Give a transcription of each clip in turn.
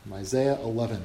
from Isaiah 11.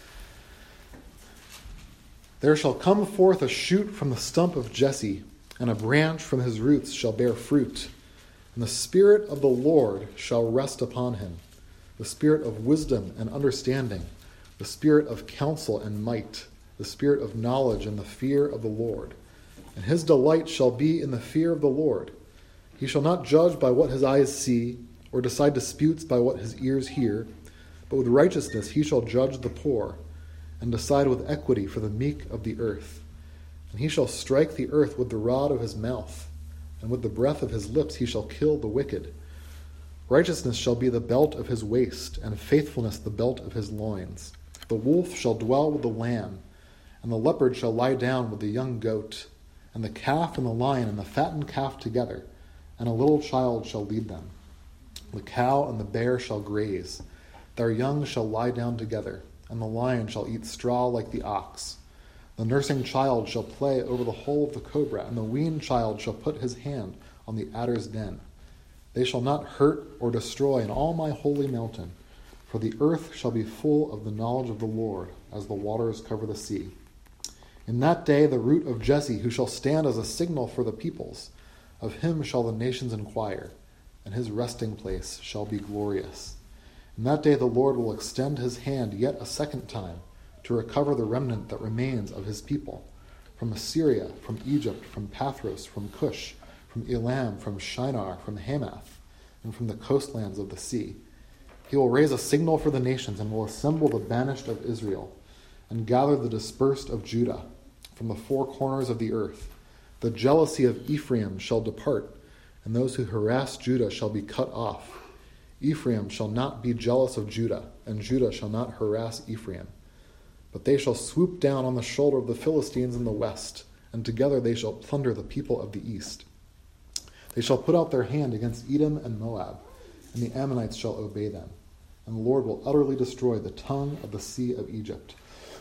There shall come forth a shoot from the stump of Jesse, and a branch from his roots shall bear fruit. And the Spirit of the Lord shall rest upon him, the Spirit of wisdom and understanding, the Spirit of counsel and might, the Spirit of knowledge and the fear of the Lord. And his delight shall be in the fear of the Lord. He shall not judge by what his eyes see, or decide disputes by what his ears hear, but with righteousness he shall judge the poor, and decide with equity for the meek of the earth. And he shall strike the earth with the rod of his mouth, and with the breath of his lips he shall kill the wicked. Righteousness shall be the belt of his waist, and faithfulness the belt of his loins. The wolf shall dwell with the lamb, and the leopard shall lie down with the young goat, and the calf and the lion and the fattened calf together, and a little child shall lead them. The cow and the bear shall graze, their young shall lie down together, and the lion shall eat straw like the ox. The nursing child shall play over the hole of the cobra, and the weaned child shall put his hand on the adder's den. They shall not hurt or destroy in all my holy mountain, for the earth shall be full of the knowledge of the Lord, as the waters cover the sea. In that day the root of Jesse, who shall stand as a signal for the peoples, of him shall the nations inquire, and his resting place shall be glorious. In that day the Lord will extend his hand yet a second time, to recover the remnant that remains of his people, from Assyria, from Egypt, from Pathros, from Cush, from Elam, from Shinar, from Hamath, and from the coastlands of the sea. He will raise a signal for the nations, and will assemble the banished of Israel, and gather the dispersed of Judah from the four corners of the earth. The jealousy of Ephraim shall depart, and those who harass Judah shall be cut off. Ephraim shall not be jealous of Judah, and Judah shall not harass Ephraim. But they shall swoop down on the shoulder of the Philistines in the west, and together they shall plunder the people of the east. They shall put out their hand against Edom and Moab, and the Ammonites shall obey them. And the Lord will utterly destroy the tongue of the sea of Egypt,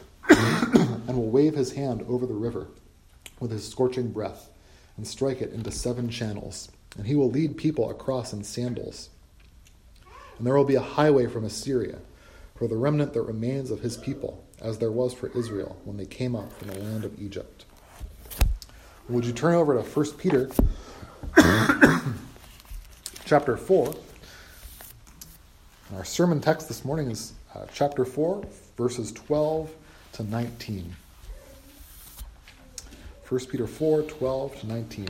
and will wave his hand over the river with his scorching breath, and strike it into 7 channels. And he will lead people across in sandals. And there will be a highway from Assyria, for the remnant that remains of his people, as there was for Israel when they came up from the land of Egypt. Would you turn over to 1 Peter chapter 4. Our sermon text this morning is chapter 4, verses 12 to 19. 1 Peter 4, 12 to 19.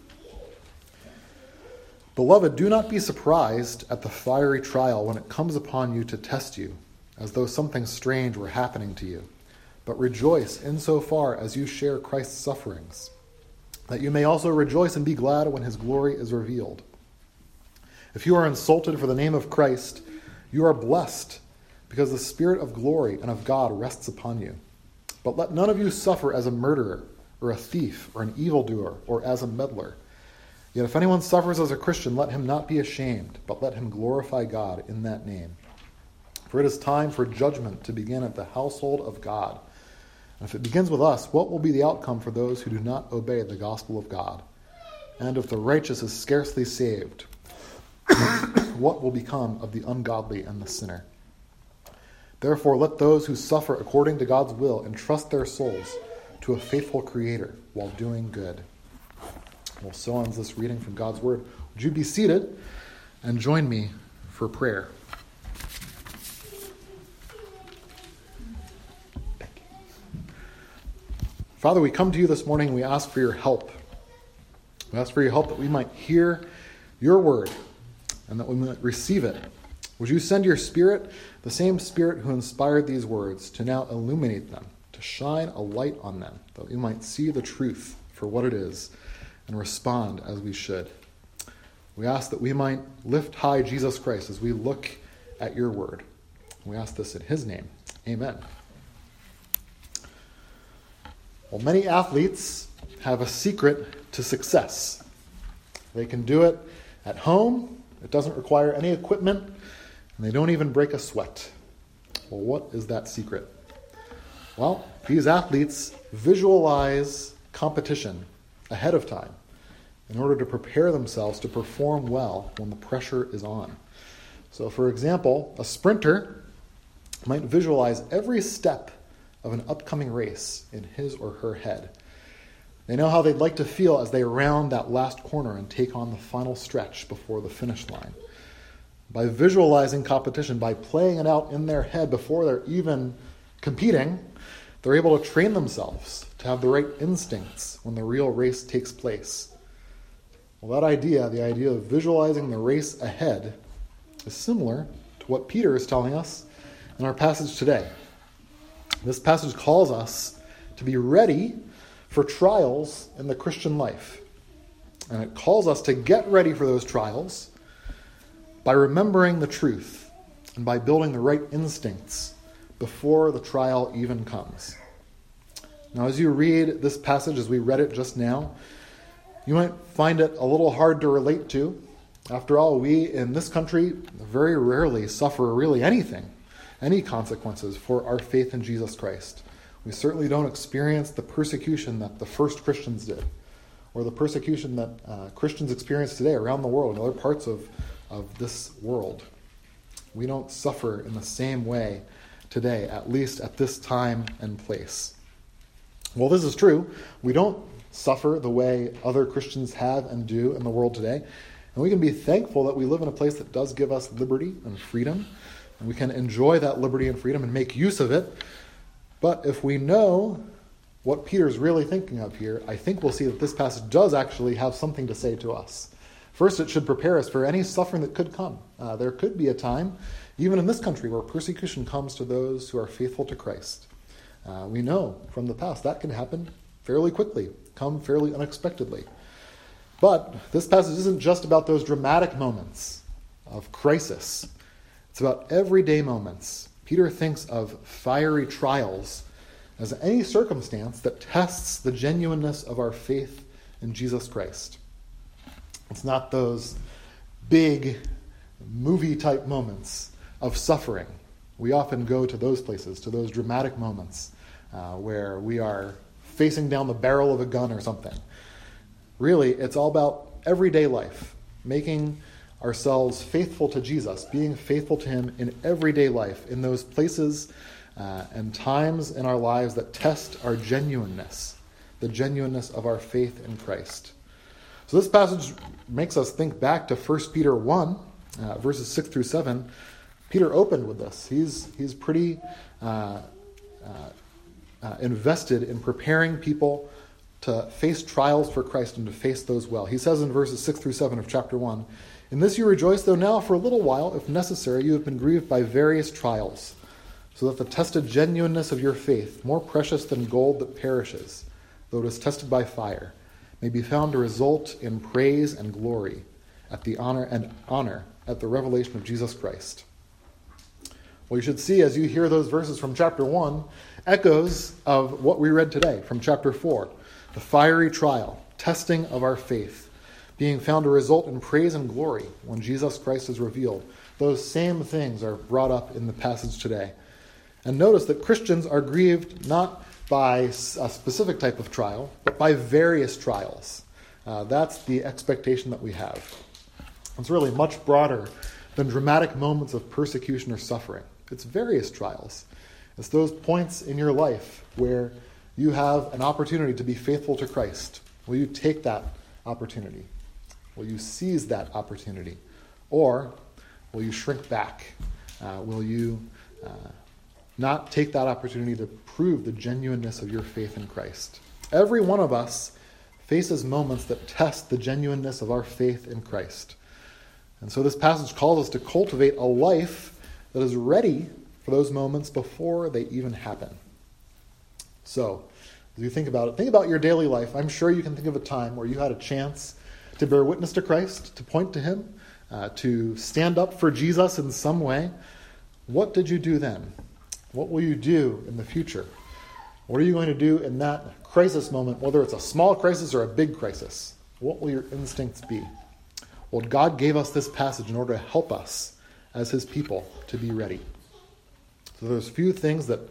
Beloved, do not be surprised at the fiery trial when it comes upon you to test you, as though something strange were happening to you. But rejoice insofar as you share Christ's sufferings, that you may also rejoice and be glad when his glory is revealed. If you are insulted for the name of Christ, you are blessed, because the Spirit of glory and of God rests upon you. But let none of you suffer as a murderer, or a thief, or an evildoer, or as a meddler. Yet if anyone suffers as a Christian, let him not be ashamed, but let him glorify God in that name. For it is time for judgment to begin at the household of God. And if it begins with us, what will be the outcome for those who do not obey the gospel of God? And if the righteous is scarcely saved, what will become of the ungodly and the sinner? Therefore, let those who suffer according to God's will entrust their souls to a faithful Creator while doing good. Well, so ends this reading from God's Word. Would you be seated and join me for prayer? Father, we come to you this morning and we ask for your help. We ask for your help that we might hear your word and that we might receive it. Would you send your Spirit, the same Spirit who inspired these words, to now illuminate them, to shine a light on them, that we might see the truth for what it is and respond as we should. We ask that we might lift high Jesus Christ as we look at your word. We ask this in his name. Amen. Well, many athletes have a secret to success. They can do it at home. It doesn't require any equipment, and they don't even break a sweat. Well, what is that secret? Well, these athletes visualize competition ahead of time in order to prepare themselves to perform well when the pressure is on. So, for example, a sprinter might visualize every step of an upcoming race in his or her head. They know how they'd like to feel as they round that last corner and take on the final stretch before the finish line. By visualizing competition, by playing it out in their head before they're even competing, they're able to train themselves to have the right instincts when the real race takes place. Well, that idea, the idea of visualizing the race ahead, is similar to what Peter is telling us in our passage today. This passage calls us to be ready for trials in the Christian life. And it calls us to get ready for those trials by remembering the truth and by building the right instincts before the trial even comes. Now, as you read this passage, as we read it just now, you might find it a little hard to relate to. After all, we in this country very rarely suffer really anything, any consequences for our faith in Jesus Christ. We certainly don't experience the persecution that the first Christians did, or the persecution that Christians experience today around the world, in other parts of this world. We don't suffer in the same way today, at least at this time and place. Well, this is true. We don't suffer the way other Christians have and do in the world today. And we can be thankful that we live in a place that does give us liberty and freedom. And we can enjoy that liberty and freedom and make use of it. But if we know what Peter's really thinking of here, I think we'll see that this passage does actually have something to say to us. First, it should prepare us for any suffering that could come. There could be a time, even in this country, where persecution comes to those who are faithful to Christ. We know from the past that can happen fairly quickly, come fairly unexpectedly. But this passage isn't just about those dramatic moments of crisis. It's about everyday moments. Peter thinks of fiery trials as any circumstance that tests the genuineness of our faith in Jesus Christ. It's not those big movie-type moments of suffering. We often go to those places, to those dramatic moments where we are facing down the barrel of a gun or something. Really, it's all about everyday life, making ourselves faithful to Jesus, being faithful to him in everyday life, in those places and times in our lives that test our genuineness, the genuineness of our faith in Christ. So this passage makes us think back to 1 Peter 1, verses 6 through 7. Peter opened with this. He's pretty invested in preparing people to face trials for Christ and to face those well. He says in verses 6 through 7 of chapter 1, "In this you rejoice, though now for a little while, if necessary, you have been grieved by various trials, so that the tested genuineness of your faith, more precious than gold that perishes, though it is tested by fire, may be found to result in praise and glory at the honor at the revelation of Jesus Christ." Well, you should see as you hear those verses from chapter 1, echoes of what we read today from chapter 4. The fiery trial, testing of our faith, being found to result in praise and glory when Jesus Christ is revealed. Those same things are brought up in the passage today. And notice that Christians are grieved not by a specific type of trial, but by various trials. That's the expectation that we have. It's really much broader than dramatic moments of persecution or suffering. It's various trials. It's those points in your life where you have an opportunity to be faithful to Christ. Will you take that opportunity? Will you seize that opportunity? Or will you shrink back? Will you not take that opportunity to prove the genuineness of your faith in Christ? Every one of us faces moments that test the genuineness of our faith in Christ. And so this passage calls us to cultivate a life that is ready for those moments before they even happen. So, as you think about your daily life. I'm sure you can think of a time where you had a chance to bear witness to Christ, to point to him, to stand up for Jesus in some way. What did you do then? What will you do in the future? What are you going to do in that crisis moment, whether it's a small crisis or a big crisis? What will your instincts be? Well, God gave us this passage in order to help us as his people to be ready. So there's a few things that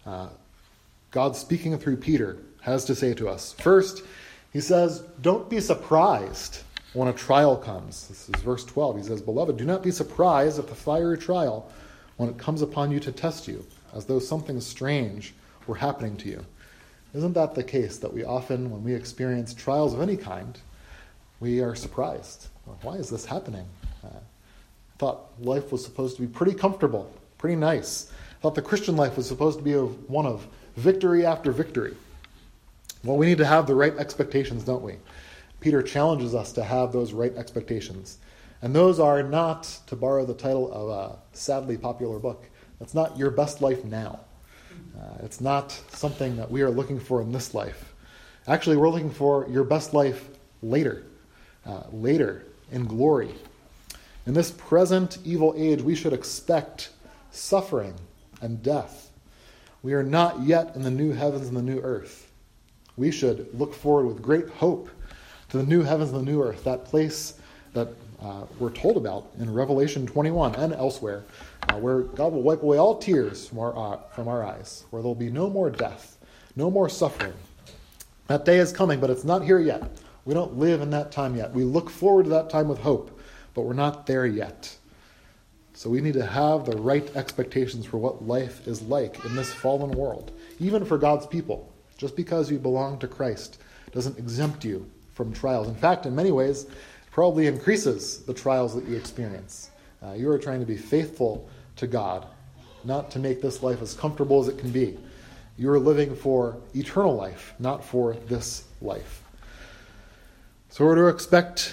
God, speaking through Peter, has to say to us. First, he says, don't be surprised when a trial comes. This is verse 12. He says, "Beloved, do not be surprised at the fiery trial when it comes upon you to test you, as though something strange were happening to you. Isn't that the case that we often, when we experience trials of any kind, we are surprised? Why is this happening? I thought life was supposed to be pretty comfortable, pretty nice. I thought the Christian life was supposed to be one of victory after victory. Well, we need to have the right expectations, don't we? Peter challenges us to have those right expectations. And those are not, to borrow the title of a sadly popular book, that's not your best life now. It's not something that we are looking for in this life. Actually, we're looking for your best life later in glory. In this present evil age, we should expect suffering and death. We are not yet in the new heavens and the new earth. We should look forward with great hope to the new heavens and the new earth, that place that we're told about in Revelation 21 and elsewhere, where God will wipe away all tears from our eyes, where there'll be no more death, no more suffering. That day is coming, but it's not here yet. We don't live in that time yet. We look forward to that time with hope, but we're not there yet. So we need to have the right expectations for what life is like in this fallen world, even for God's people. Just because you belong to Christ doesn't exempt you from trials. In fact, in many ways, it probably increases the trials that you experience. You are trying to be faithful to God, not to make this life as comfortable as it can be. You are living for eternal life, not for this life. So we're to expect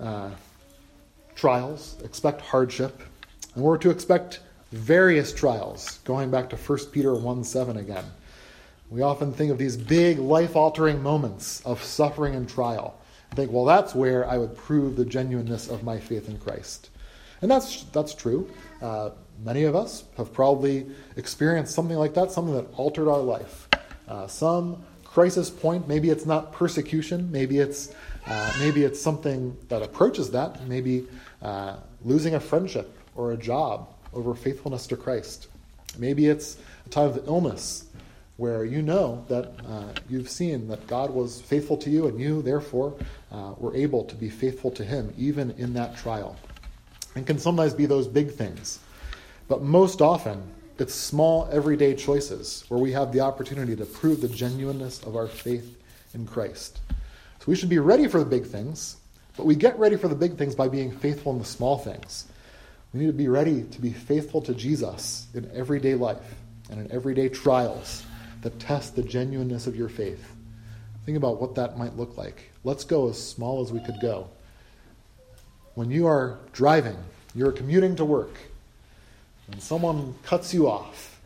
trials, expect hardship, and we're to expect various trials, going back to 1 Peter 1:7 again. We often think of these big life-altering moments of suffering and trial and think, well, that's where I would prove the genuineness of my faith in Christ. And that's true. Many of us have probably experienced something like that, something that altered our life. Some crisis point, maybe it's not persecution, maybe it's something that approaches that, maybe losing a friendship or a job over faithfulness to Christ. Maybe it's a time of illness where you know that you've seen that God was faithful to you and you, therefore, were able to be faithful to him even in that trial. It can sometimes be those big things. But most often, it's small, everyday choices where we have the opportunity to prove the genuineness of our faith in Christ. So we should be ready for the big things, but we get ready for the big things by being faithful in the small things. We need to be ready to be faithful to Jesus in everyday life and in everyday trials that test the genuineness of your faith. Think about what that might look like. Let's go as small as we could go. When you are driving, you're commuting to work, and someone cuts you off,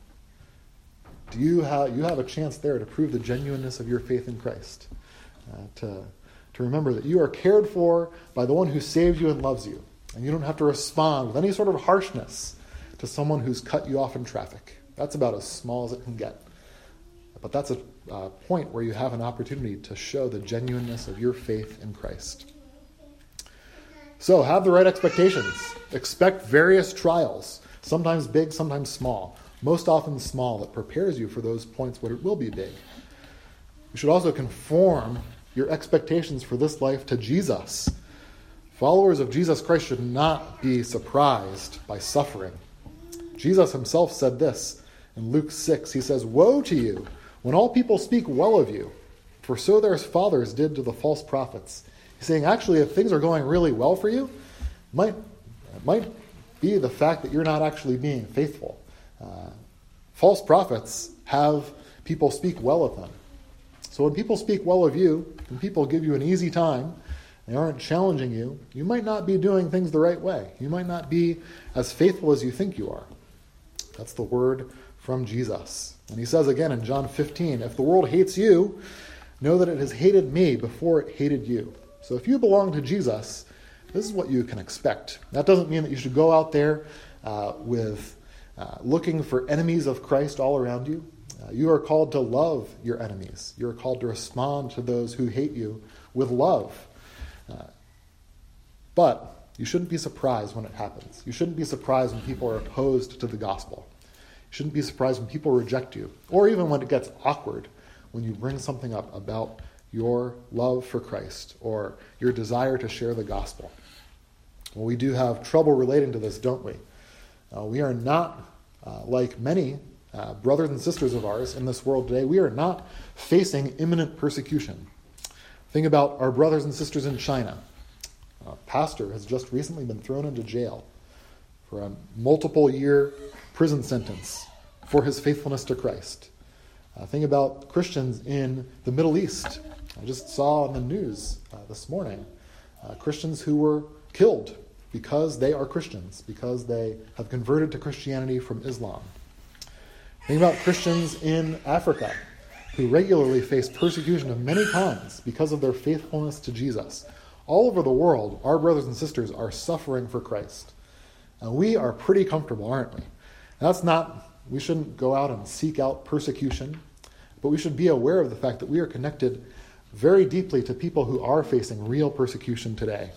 you have a chance there to prove the genuineness of your faith in Christ, to remember that you are cared for by the one who saved you and loves you, and you don't have to respond with any sort of harshness to someone who's cut you off in traffic. That's about as small as it can get. But that's a point where you have an opportunity to show the genuineness of your faith in Christ. So have the right expectations. Expect various trials, sometimes big, sometimes small. Most often small, that prepares you for those points where it will be big. You should also conform your expectations for this life to Jesus. Followers of Jesus Christ should not be surprised by suffering. Jesus himself said this in Luke 6. He says, "Woe to you when all people speak well of you, for so their fathers did to the false prophets." He's saying, actually, if things are going really well for you, it might be the fact that you're not actually being faithful. False prophets have people speak well of them. So when people speak well of you, when people give you an easy time, they aren't challenging you, you might not be doing things the right way. You might not be as faithful as you think you are. That's the word from Jesus. And he says again in John 15, "If the world hates you, know that it has hated me before it hated you." So if you belong to Jesus, this is what you can expect. That doesn't mean that you should go out there looking for enemies of Christ all around you. You are called to love your enemies. You are called to respond to those who hate you with love. But you shouldn't be surprised when it happens. You shouldn't be surprised when people are opposed to the gospel. You shouldn't be surprised when people reject you, or even when it gets awkward, when you bring something up about your love for Christ or your desire to share the gospel. Well, we do have trouble relating to this, don't we? We are not like many brothers and sisters of ours in this world today, we are not facing imminent persecution. Think about our brothers and sisters in China. A pastor has just recently been thrown into jail for a multiple-year prison sentence for his faithfulness to Christ. Think about Christians in the Middle East. I just saw on the news this morning Christians who were killed because they are Christians, because they have converted to Christianity from Islam. Think about Christians in Africa who regularly face persecution of many kinds because of their faithfulness to Jesus. All over the world, our brothers and sisters are suffering for Christ. And we are pretty comfortable, aren't we? We shouldn't go out and seek out persecution, but we should be aware of the fact that we are connected very deeply to people who are facing real persecution today.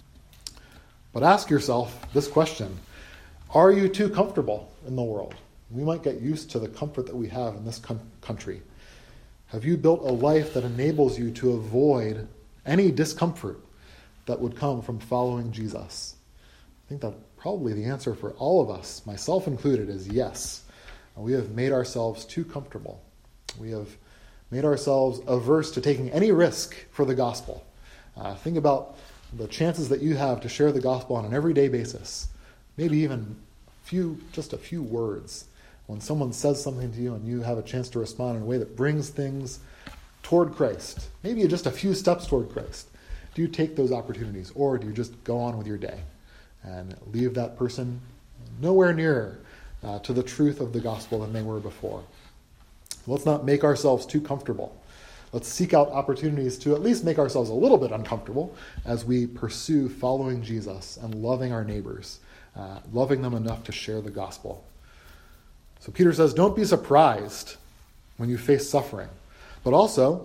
But ask yourself this question: are you too comfortable in the world? We might get used to the comfort that we have in this country. Have you built a life that enables you to avoid any discomfort that would come from following Jesus? I think that probably the answer for all of us, myself included, is yes. We have made ourselves too comfortable. We have made ourselves averse to taking any risk for the gospel. Think about the chances that you have to share the gospel on an everyday basis. Maybe even just a few words. When someone says something to you and you have a chance to respond in a way that brings things toward Christ, maybe just a few steps toward Christ, do you take those opportunities, or do you just go on with your day and leave that person nowhere nearer to the truth of the gospel than they were before? Let's not make ourselves too comfortable. Let's seek out opportunities to at least make ourselves a little bit uncomfortable as we pursue following Jesus and loving our neighbors, loving them enough to share the gospel. So Peter says, don't be surprised when you face suffering. But also,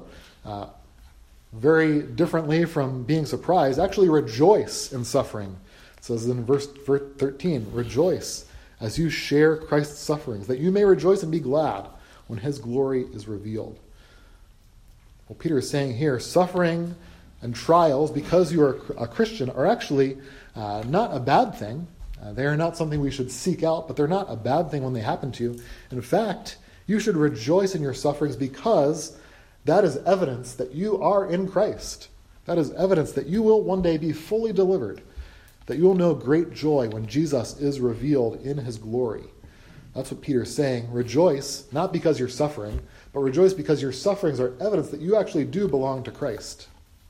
very differently from being surprised, actually rejoice in suffering. It says in verse 13, rejoice as you share Christ's sufferings, that you may rejoice and be glad when his glory is revealed. Well, Peter is saying here, suffering and trials, because you are a Christian, are actually not a bad thing. They are not something we should seek out, but they're not a bad thing when they happen to you. In fact, you should rejoice in your sufferings because that is evidence that you are in Christ. That is evidence that you will one day be fully delivered, that you will know great joy when Jesus is revealed in his glory. That's what Peter is saying. Rejoice, not because you're suffering, but rejoice because your sufferings are evidence that you actually do belong to Christ.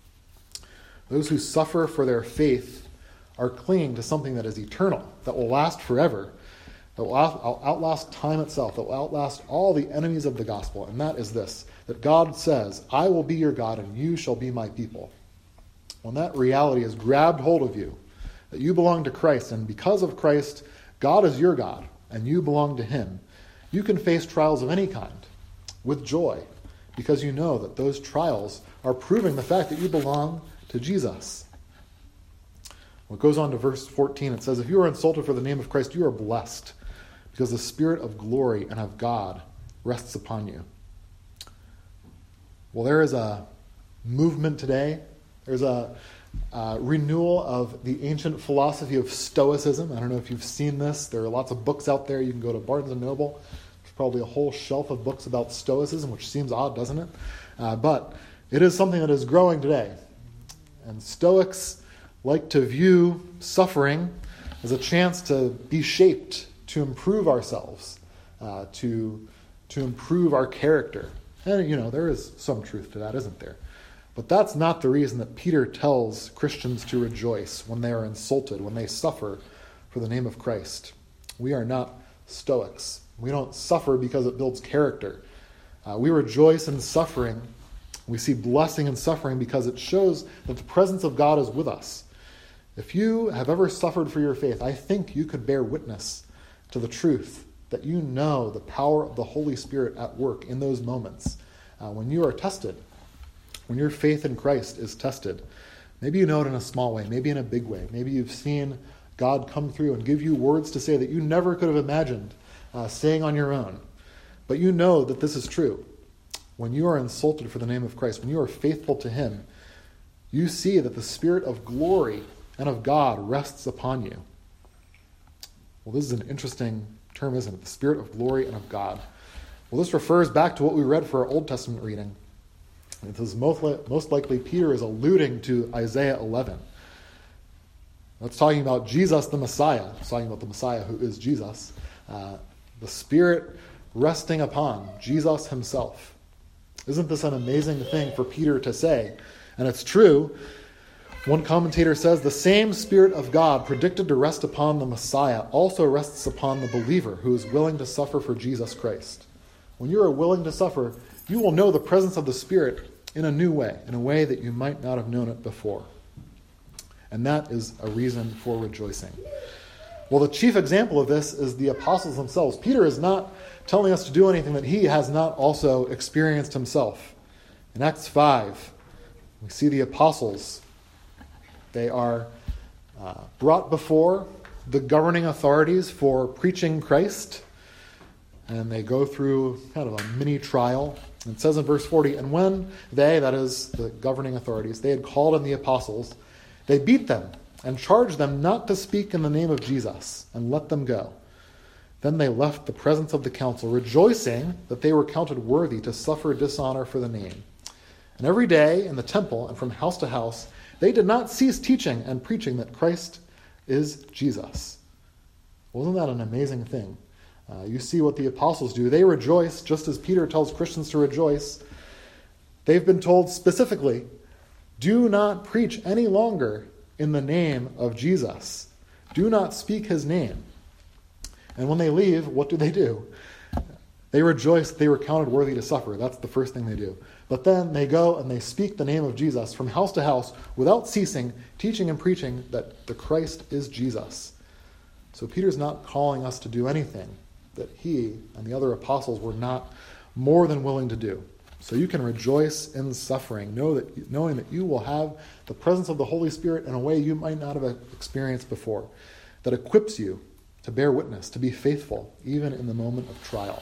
Those who suffer for their faith are clinging to something that is eternal, that will last forever, that will outlast time itself, that will outlast all the enemies of the gospel. And that is this, that God says, I will be your God and you shall be my people. When that reality has grabbed hold of you, that you belong to Christ, and because of Christ, God is your God, and you belong to him, you can face trials of any kind with joy, because you know that those trials are proving the fact that you belong to Jesus. Well, it goes on to verse 14. It says, if you are insulted for the name of Christ, you are blessed, because the Spirit of glory and of God rests upon you. Well, there is a movement today. There's a renewal of the ancient philosophy of Stoicism. I don't know if you've seen this. There are lots of books out there. You can go to Barnes & Noble. There's probably a whole shelf of books about Stoicism, which seems odd, doesn't it? But it is something that is growing today. And Stoics like to view suffering as a chance to be shaped, to improve ourselves, to improve our character. And, there is some truth to that, isn't there? But that's not the reason that Peter tells Christians to rejoice when they are insulted, when they suffer for the name of Christ. We are not Stoics. We don't suffer because it builds character. We rejoice in suffering. We see blessing in suffering because it shows that the presence of God is with us. If you have ever suffered for your faith, I think you could bear witness to the truth that you know the power of the Holy Spirit at work in those moments when you are tested, when your faith in Christ is tested. Maybe you know it in a small way, maybe in a big way. Maybe you've seen God come through and give you words to say that you never could have imagined saying on your own. But you know that this is true. When you are insulted for the name of Christ, when you are faithful to him, you see that the Spirit of glory and of God rests upon you. Well, this is an interesting term, isn't it? The Spirit of glory and of God. Well, this refers back to what we read for our Old Testament reading. It is most likely Peter is alluding to Isaiah 11. That's talking about Jesus the Messiah. It's talking about the Messiah who is Jesus. The Spirit resting upon Jesus himself. Isn't this an amazing thing for Peter to say? And it's true. One commentator says, the same Spirit of God predicted to rest upon the Messiah also rests upon the believer who is willing to suffer for Jesus Christ. When you are willing to suffer, you will know the presence of the Spirit in a new way, in a way that you might not have known it before. And that is a reason for rejoicing. Well, the chief example of this is the apostles themselves. Peter is not telling us to do anything that he has not also experienced himself. In Acts 5, we see the apostles. They are brought before the governing authorities for preaching Christ, and they go through kind of a mini trial. It says in verse 40, and when they, that is the governing authorities, they had called on the apostles, they beat them and charged them not to speak in the name of Jesus, and let them go. Then they left the presence of the council, rejoicing that they were counted worthy to suffer dishonor for the name. And every day in the temple and from house to house, they did not cease teaching and preaching that Christ is Jesus. Wasn't that an amazing thing? You see what the apostles do. They rejoice just as Peter tells Christians to rejoice. They've been told specifically, do not preach any longer in the name of Jesus. Do not speak his name. And when they leave, what do? They rejoice that they were counted worthy to suffer. That's the first thing they do. But then they go and they speak the name of Jesus from house to house without ceasing, teaching and preaching that the Christ is Jesus. So Peter's not calling us to do anything that he and the other apostles were not more than willing to do. So you can rejoice in suffering, knowing that you will have the presence of the Holy Spirit in a way you might not have experienced before, that equips you to bear witness, to be faithful, even in the moment of trial.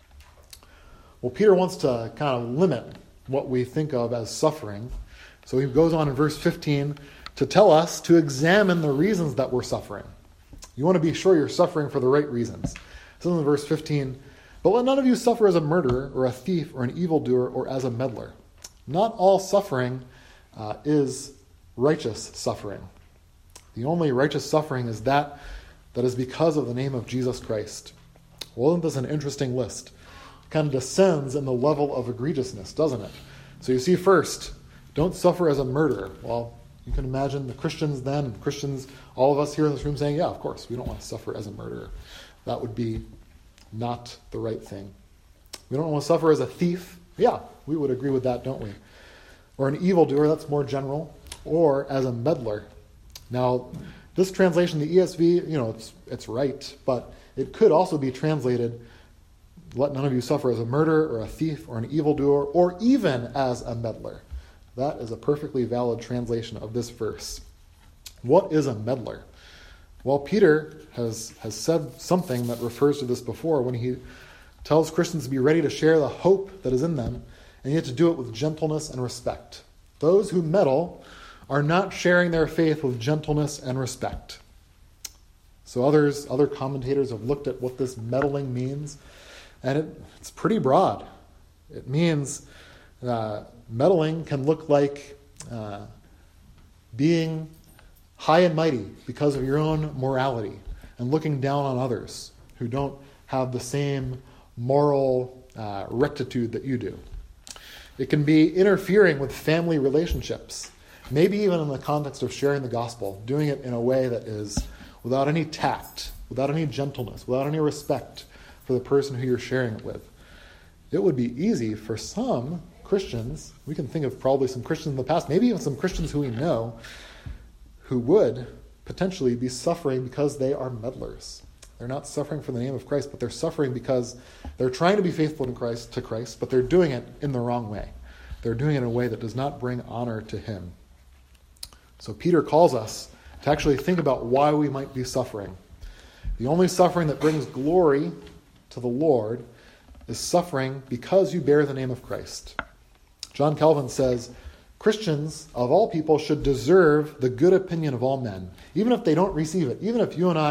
Well, Peter wants to kind of limit what we think of as suffering. So he goes on in verse 15 to tell us to examine the reasons that we're suffering. You want to be sure you're suffering for the right reasons. It says in verse 15, but let none of you suffer as a murderer or a thief or an evildoer or as a meddler. Not all suffering is righteous suffering. The only righteous suffering is that is because of the name of Jesus Christ. Well, isn't this an interesting list? It kind of descends in the level of egregiousness, doesn't it? So you see first, don't suffer as a murderer. Well, you can imagine the Christians then, and Christians, all of us here in this room saying, yeah, of course, we don't want to suffer as a murderer. That would be not the right thing. We don't want to suffer as a thief. Yeah, we would agree with that, don't we? Or an evildoer, that's more general. Or as a meddler. Now, this translation, the ESV, it's right, but it could also be translated, let none of you suffer as a murderer or a thief or an evildoer or even as a meddler. That is a perfectly valid translation of this verse. What is a meddler? Well, Peter has said something that refers to this before when he tells Christians to be ready to share the hope that is in them, and yet to do it with gentleness and respect. Those who meddle are not sharing their faith with gentleness and respect. So other commentators have looked at what this meddling means, and it's pretty broad. It means meddling can look like being high and mighty because of your own morality and looking down on others who don't have the same moral rectitude that you do. It can be interfering with family relationships, maybe even in the context of sharing the gospel, doing it in a way that is without any tact, without any gentleness, without any respect for the person who you're sharing it with. It would be easy for some Christians, we can think of probably some Christians in the past, maybe even some Christians who we know, who would potentially be suffering because they are meddlers. They're not suffering for the name of Christ, but they're suffering because they're trying to be faithful to Christ, but they're doing it in the wrong way. They're doing it in a way that does not bring honor to him. So Peter calls us to actually think about why we might be suffering. The only suffering that brings glory to the Lord is suffering because you bear the name of Christ. John Calvin says, Christians of all people should deserve the good opinion of all men, even if they don't receive it, even if you and I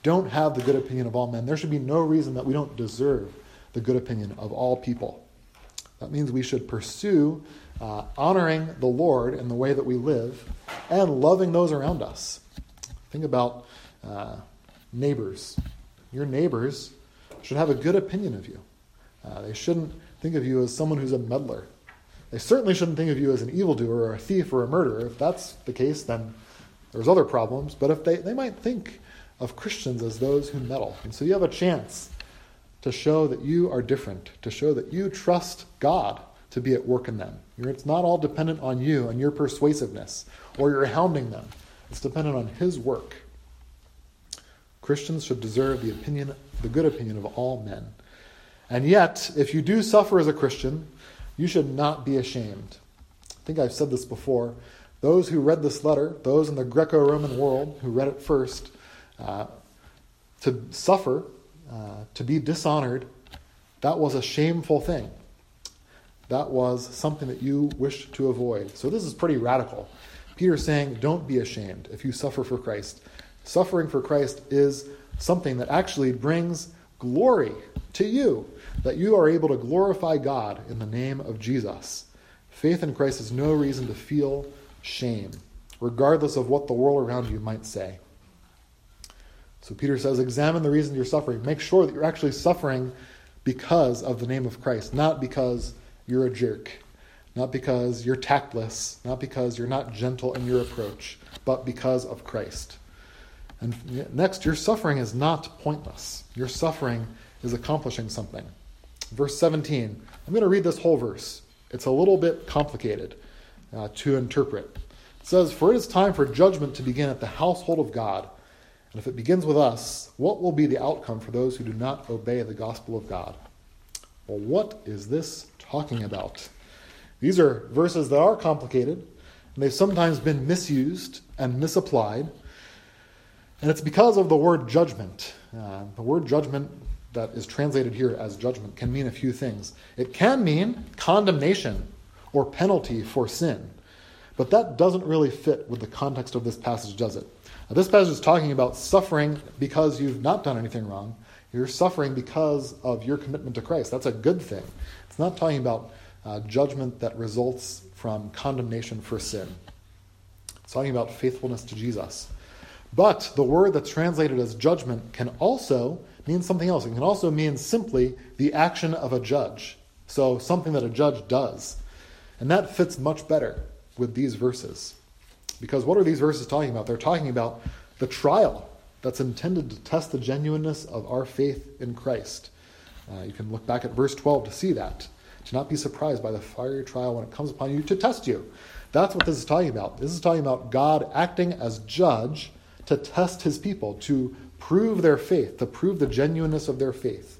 don't have the good opinion of all men. There should be no reason that we don't deserve the good opinion of all people. That means we should pursue honoring the Lord in the way that we live and loving those around us. Think about neighbors. Your neighbors should have a good opinion of you. They shouldn't think of you as someone who's a meddler. They certainly shouldn't think of you as an evildoer or a thief or a murderer. If that's the case, then there's other problems. But if they might think of Christians as those who meddle. And so you have a chance to show that you are different, to show that you trust God to be at work in them. It's not all dependent on you and your persuasiveness or your hounding them. It's dependent on His work. Christians should deserve the good opinion of all men. And yet, if you do suffer as a Christian, you should not be ashamed. I think I've said this before. Those who read this letter, those in the Greco-Roman world who read it first, to suffer, to be dishonored, that was a shameful thing. That was something that you wished to avoid. So this is pretty radical. Peter's saying, don't be ashamed if you suffer for Christ. Suffering for Christ is something that actually brings glory to you, that you are able to glorify God in the name of Jesus. Faith in Christ is no reason to feel shame, regardless of what the world around you might say. So Peter says, examine the reason you're suffering. Make sure that you're actually suffering because of the name of Christ, not because you're a jerk, not because you're tactless, not because you're not gentle in your approach, but because of Christ. And next, your suffering is not pointless. Your suffering is accomplishing something. Verse 17, I'm going to read this whole verse. It's a little bit complicated to interpret. It says, for it is time for judgment to begin at the household of God. And if it begins with us, what will be the outcome for those who do not obey the gospel of God? Well, what is this talking about? These are verses that are complicated, and they've sometimes been misused and misapplied. And it's because of the word judgment. The word judgment that is translated here as judgment can mean a few things. It can mean condemnation or penalty for sin. But that doesn't really fit with the context of this passage, does it? This passage is talking about suffering because you've not done anything wrong. You're suffering because of your commitment to Christ. That's a good thing. It's not talking about judgment that results from condemnation for sin. It's talking about faithfulness to Jesus. But the word that's translated as judgment can also mean something else. It can also mean simply the action of a judge. So something that a judge does. And that fits much better with these verses. Because what are these verses talking about? They're talking about the trial that's intended to test the genuineness of our faith in Christ. You can look back at verse 12 to see that. To not be surprised by the fiery trial when it comes upon you to test you. That's what this is talking about. This is talking about God acting as judge to test his people, to prove their faith, to prove the genuineness of their faith.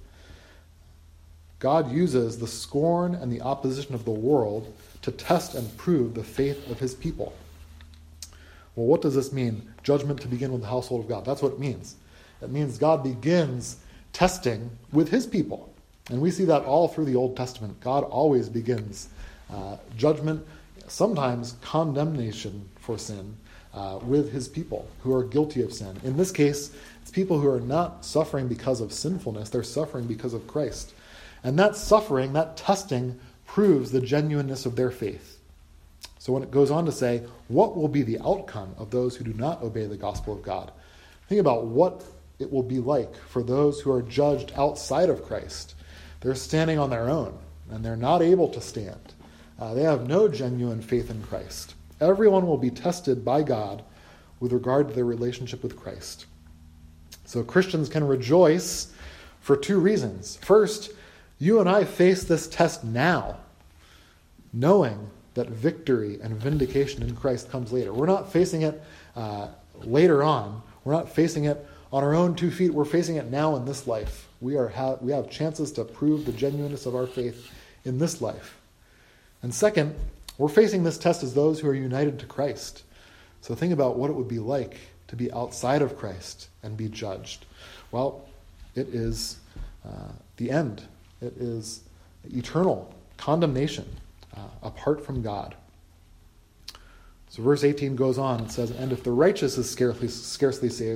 God uses the scorn and the opposition of the world to test and prove the faith of his people. Well, what does this mean? Judgment to begin with the household of God. That's what it means. It means God begins testing with his people. And we see that all through the Old Testament. God always begins judgment, sometimes condemnation for sin, with his people who are guilty of sin. In this case, it's people who are not suffering because of sinfulness. They're suffering because of Christ. And that suffering, that testing, proves the genuineness of their faith. So when it goes on to say, what will be the outcome of those who do not obey the gospel of God? Think about what it will be like for those who are judged outside of Christ. They're standing on their own, and they're not able to stand. They have no genuine faith in Christ. Everyone will be tested by God with regard to their relationship with Christ. So Christians can rejoice for two reasons. First, you and I face this test now, knowing that victory and vindication in Christ comes later. We're not facing it later on. We're not facing it on our own 2 feet. We're facing it now in this life. We have chances to prove the genuineness of our faith in this life. And second, we're facing this test as those who are united to Christ. So think about what it would be like to be outside of Christ and be judged. Well, it is the end. It is eternal condemnation apart from God. So verse 18 goes on and says, and if the righteous is scarcely saved,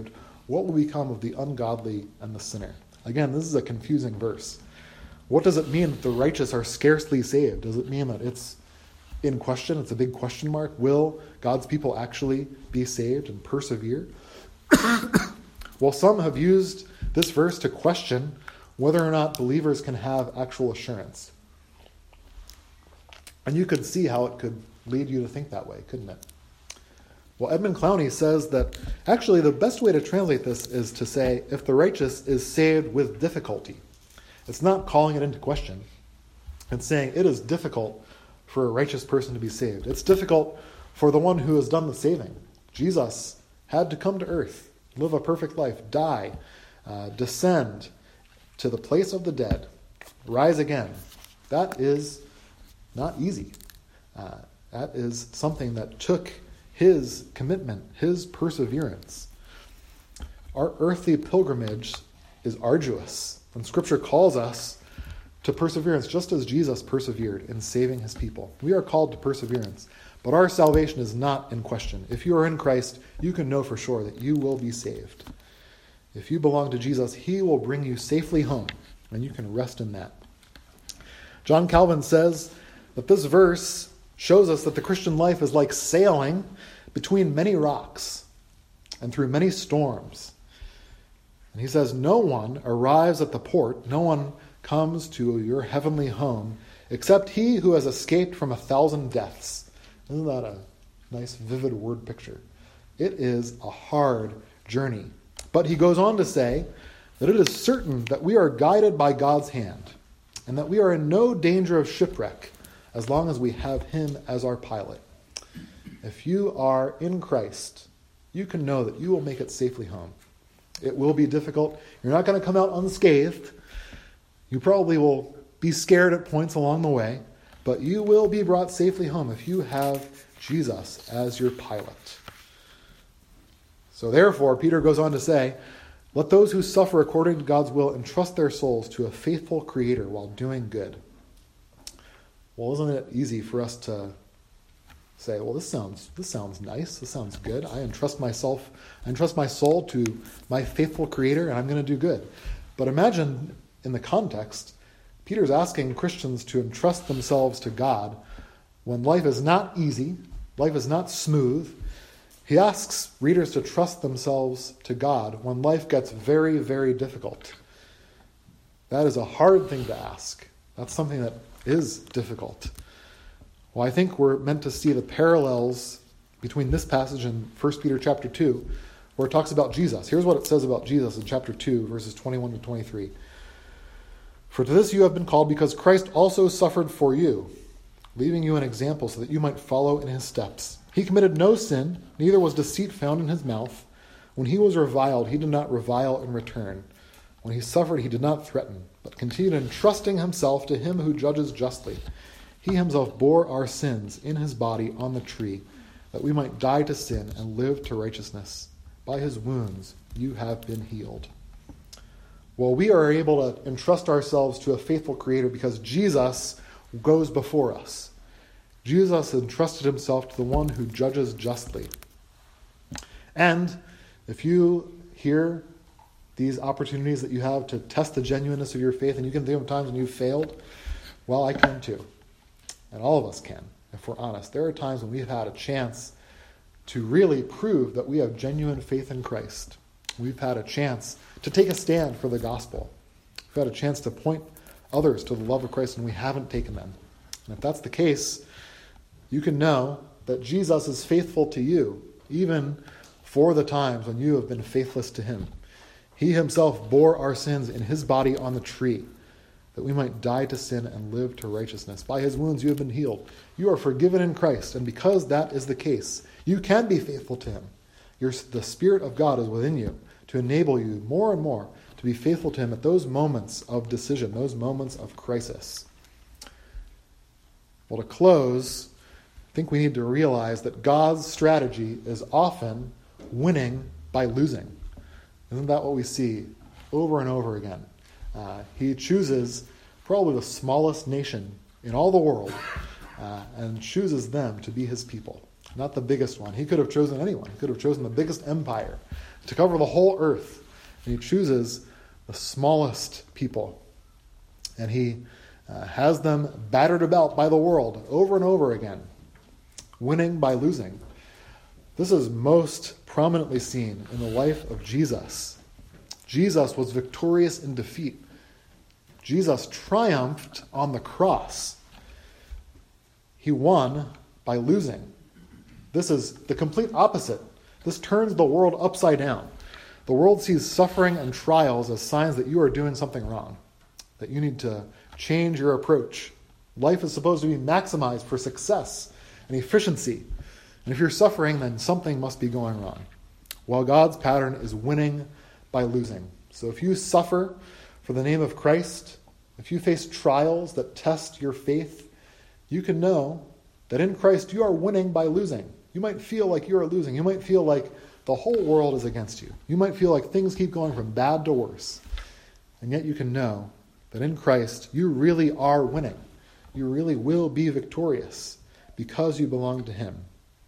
what will become of the ungodly and the sinner? Again, this is a confusing verse. What does it mean that the righteous are scarcely saved? Does it mean that it's in question? It's a big question mark. Will God's people actually be saved and persevere? Well, some have used this verse to question whether or not believers can have actual assurance. And you could see how it could lead you to think that way, couldn't it? Well, Edmund Clowney says that actually the best way to translate this is to say, if the righteous is saved with difficulty. It's not calling it into question. It's saying it is difficult for a righteous person to be saved. It's difficult for the one who has done the saving. Jesus had to come to earth, live a perfect life, die, descend to the place of the dead, rise again. That is not easy. That is something that took his commitment, his perseverance. Our earthly pilgrimage is arduous, and Scripture calls us to perseverance just as Jesus persevered in saving his people. We are called to perseverance, but our salvation is not in question. If you are in Christ, you can know for sure that you will be saved. If you belong to Jesus, he will bring you safely home, and you can rest in that. John Calvin says that this verse shows us that the Christian life is like sailing between many rocks and through many storms. And he says, no one arrives at the port, no one comes to your heavenly home, except he who has escaped from 1,000 deaths. Isn't that a nice, vivid word picture? It is a hard journey. But he goes on to say that it is certain that we are guided by God's hand, and that we are in no danger of shipwreck as long as we have him as our pilot. If you are in Christ, you can know that you will make it safely home. It will be difficult. You're not going to come out unscathed. You probably will be scared at points along the way, but you will be brought safely home if you have Jesus as your pilot. So therefore, Peter goes on to say, let those who suffer according to God's will entrust their souls to a faithful Creator while doing good. Well, isn't it easy for us to say, well, this sounds nice, this sounds good. I entrust my soul to my faithful Creator, and I'm going to do good. But imagine in the context, Peter's asking Christians to entrust themselves to God when life is not easy, life is not smooth. He asks readers to trust themselves to God when life gets very, very difficult. That is a hard thing to ask. That's something that is difficult. Well, I think we're meant to see the parallels between this passage and 1 Peter chapter 2, where it talks about Jesus. Here's what it says about Jesus in chapter 2, verses 21 to 23. For to this you have been called, because Christ also suffered for you, leaving you an example so that you might follow in his steps. He committed no sin, neither was deceit found in his mouth. When he was reviled, he did not revile in return. When he suffered, he did not threaten, but continued entrusting himself to him who judges justly. He himself bore our sins in his body on the tree, that we might die to sin and live to righteousness. By his wounds you have been healed. Well, we are able to entrust ourselves to a faithful Creator because Jesus goes before us. Jesus entrusted himself to the one who judges justly. And if you hear these opportunities that you have to test the genuineness of your faith, and you can think of times when you've failed, well, I can too. And all of us can, if we're honest. There are times when we've had a chance to really prove that we have genuine faith in Christ. We've had a chance to take a stand for the gospel. We've had a chance to point others to the love of Christ, and we haven't taken them. And if that's the case, you can know that Jesus is faithful to you, even for the times when you have been faithless to him. He himself bore our sins in his body on the tree, that we might die to sin and live to righteousness. By his wounds you have been healed. You are forgiven in Christ, and because that is the case, you can be faithful to him. The Spirit of God is within you to enable you more and more to be faithful to him at those moments of decision, those moments of crisis. Well, to close, I think we need to realize that God's strategy is often winning by losing. Isn't that what we see over and over again? He chooses probably the smallest nation in all the world and chooses them to be his people, not the biggest one. He could have chosen anyone. He could have chosen the biggest empire to cover the whole earth. And he chooses the smallest people. And he has them battered about by the world over and over again, winning by losing. This is most prominently seen in the life of Jesus. Jesus was victorious in defeat. Jesus triumphed on the cross. He won by losing. This is the complete opposite. This turns the world upside down. The world sees suffering and trials as signs that you are doing something wrong, that you need to change your approach. Life is supposed to be maximized for success and efficiency. And if you're suffering, then something must be going wrong. While God's pattern is winning by losing. So if you suffer for the name of Christ, if you face trials that test your faith, you can know that in Christ you are winning by losing. You might feel like you are losing. You might feel like the whole world is against you. You might feel like things keep going from bad to worse. And yet you can know that in Christ you really are winning. You really will be victorious because you belong to him.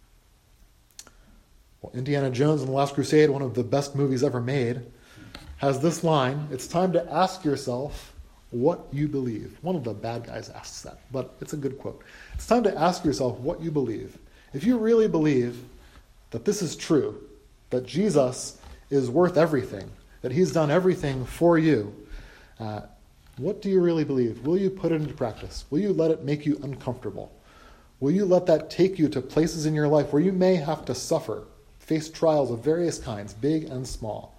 Well, Indiana Jones and the Last Crusade, one of the best movies ever made, has this line: it's time to ask yourself what you believe. One of the bad guys asks that, but it's a good quote. It's time to ask yourself what you believe. If you really believe that this is true, that Jesus is worth everything, that he's done everything for you, what do you really believe? Will you put it into practice? Will you let it make you uncomfortable? Will you let that take you to places in your life where you may have to suffer, face trials of various kinds, big and small?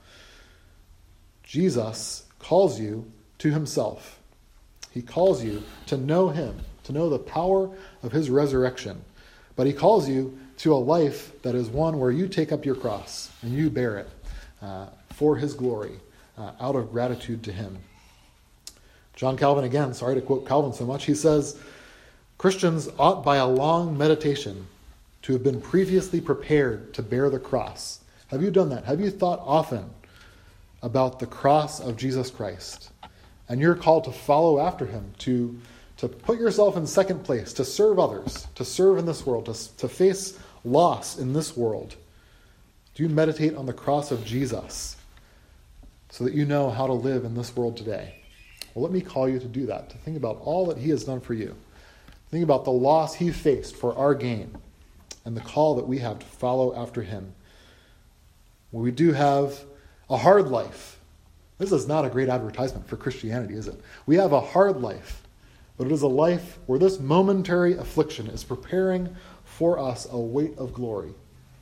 Jesus calls you to himself. He calls you to know him, to know the power of his resurrection. But he calls you to a life that is one where you take up your cross and you bear it for his glory, out of gratitude to him. John Calvin, again, sorry to quote Calvin so much, he says, Christians ought by a long meditation to have been previously prepared to bear the cross. Have you done that? Have you thought often about the cross of Jesus Christ? And you're called to follow after him, to put yourself in second place, to serve others, to serve in this world, to face loss in this world. Do you meditate on the cross of Jesus so that you know how to live in this world today? Well, let me call you to do that, to think about all that he has done for you. Think about the loss he faced for our gain and the call that we have to follow after him. Well, we do have a hard life. This is not a great advertisement for Christianity, is it? We have a hard life, but it is a life where this momentary affliction is preparing for us a weight of glory.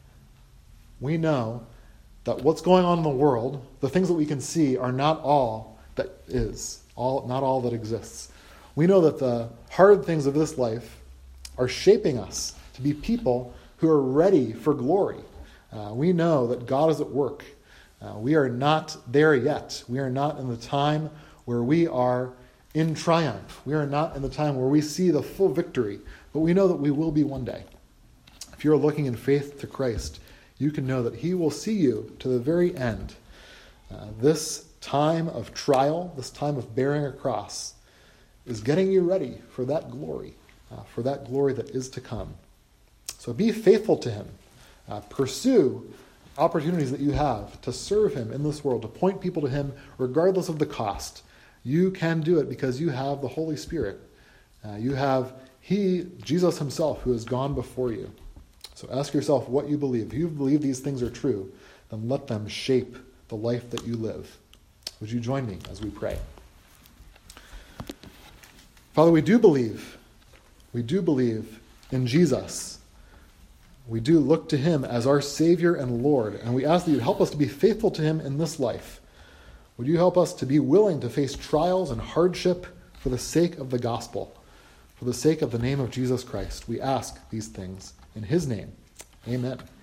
We know that what's going on in the world, the things that we can see, are not all that is, not all that exists. We know that the hard things of this life are shaping us to be people who are ready for glory. We know that God is at work. We are not there yet. We are not in the time where we are in triumph. We are not in the time where we see the full victory, but we know that we will be one day. If you're looking in faith to Christ, you can know that he will see you to the very end. This time of trial, this time of bearing a cross, is getting you ready for that glory that is to come. So be faithful to him. Pursue opportunities that you have to serve him in this world, to point people to him regardless of the cost. You can do it because you have the Holy Spirit. You have Jesus himself, who has gone before you. So ask yourself what you believe. If you believe these things are true, then let them shape the life that you live. Would you join me as we pray? Father, we do believe in Jesus. We do look to him as our Savior and Lord, and we ask that you'd help us to be faithful to him in this life. Would you help us to be willing to face trials and hardship for the sake of the gospel, for the sake of the name of Jesus Christ? We ask these things in his name. Amen.